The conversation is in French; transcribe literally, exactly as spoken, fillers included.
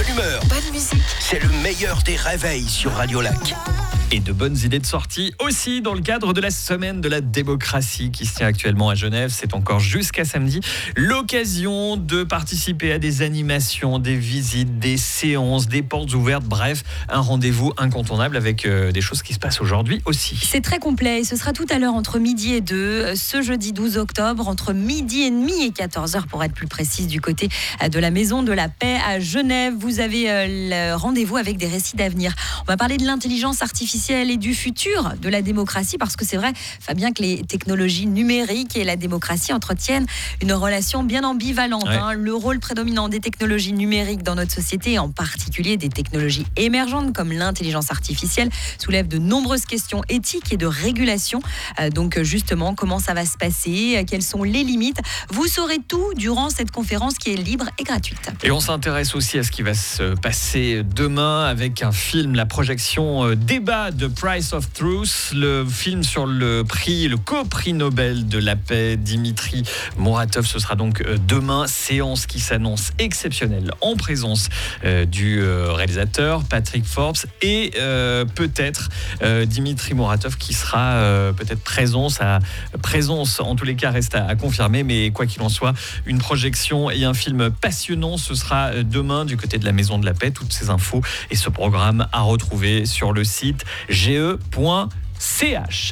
bonne humeur. Bonne musique. C'est le meilleur des réveils sur Radio Lac. Et de bonnes idées de sortie aussi dans le cadre de la semaine de la démocratie qui se tient actuellement à Genève. C'est encore jusqu'à samedi. L'occasion de participer à des animations, des visites, des séances, des portes ouvertes. Bref, un rendez-vous incontournable avec euh, des choses qui se passent aujourd'hui aussi. C'est très complet et ce sera tout à l'heure entre midi et deux, ce jeudi douze octobre, entre midi et demi et quatorze heures pour être plus précise, du côté de la Maison de la Paix à Genève. Vous avez euh, le rendez-vous avec des récits d'avenir. On va parler de l'intelligence artificielle et du futur de la démocratie, parce que c'est vrai, Fabien, que les technologies numériques et la démocratie entretiennent une relation bien ambivalente. Ouais. Hein. Le rôle prédominant des technologies numériques dans notre société, en particulier des technologies émergentes comme l'intelligence artificielle, soulève de nombreuses questions éthiques et de régulation. Euh, donc justement, comment ça va se passer ? Quelles sont les limites ? Vous saurez tout durant cette conférence qui est libre et gratuite. Et on s'intéresse aussi à ce qui va se passer demain avec un film, la projection euh, débat de Price of Truth, le film sur le prix, le co-prix Nobel de la paix, Dimitri Muratov. Ce sera donc euh, demain, séance qui s'annonce exceptionnelle en présence euh, du euh, réalisateur Patrick Forbes et euh, peut-être euh, Dimitri Muratov qui sera euh, peut-être présent. Sa présence en tous les cas reste à, à confirmer, mais quoi qu'il en soit, une projection et un film passionnant. Ce sera demain du côté de la Maison de la Paix. Toutes ces infos et ce programme à retrouver sur le site g e point c h.